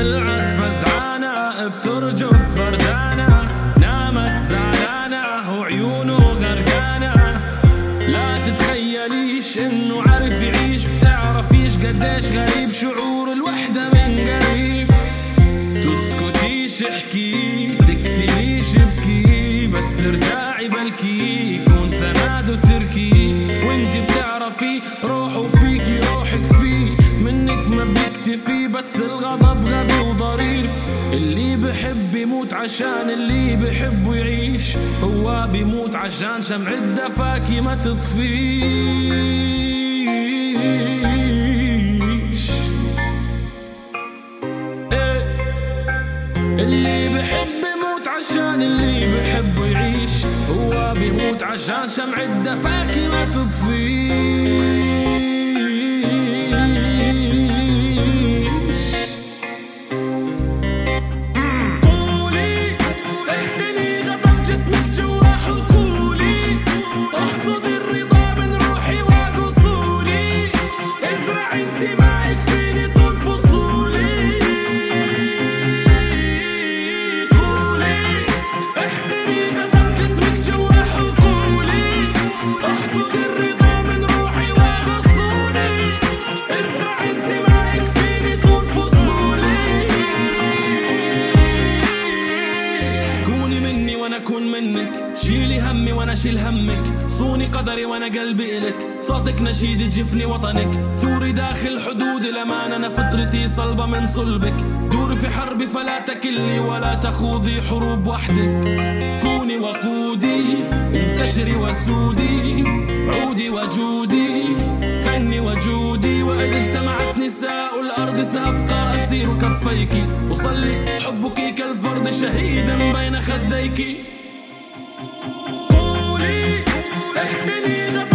طلعت فزعانة بترجف بردانة، نامت زعلانة وعيونه غرقانة. لا تتخيليش انه عارف يعيش، بتعرفيش قديش غريب شعور الوحدة من قريب. تسكتيش احكي، تكتميش ابكي، بس ارجعي بلكي يكون سند وتركي. وانتي بتعرفي روحه فيكي روحك فيه، منك ما بيكتفي بس الغضب غبي وضرير. اللي بحب يموت عشان اللي بحبه يعيش، هو بيموت عشان شمع الدفاكي ما تطفيش. اللي بحب يموت عشان اللي بحبه يعيش، هو بيموت عشان شمع الدفاكي ما تطفيش. قولي احتني غضب جسمك جوا حقولي، احصدي الرضا من روحي وقصولي، ازرعي انتمائك فيني طول فصولي. أكون منك، شيلي همي وانا اشيل همك، صوني قدري وانا قلبي إلك، صوتك نشيد جفني وطنك، ثوري داخل حدود الأمان، أنا فطرتي صلبة من صلبك، دوري في حربي فلا تكلي ولا تخوضي حروب وحدك. كوني وقودي انتشري وسودي، عودي وجودي غني وجودي، وإذا اجتمعت نساء الأرض سأبقى أسير كفيك، وصلي حبك كالفرد شهيدا بين خديك. قولي احتني غضب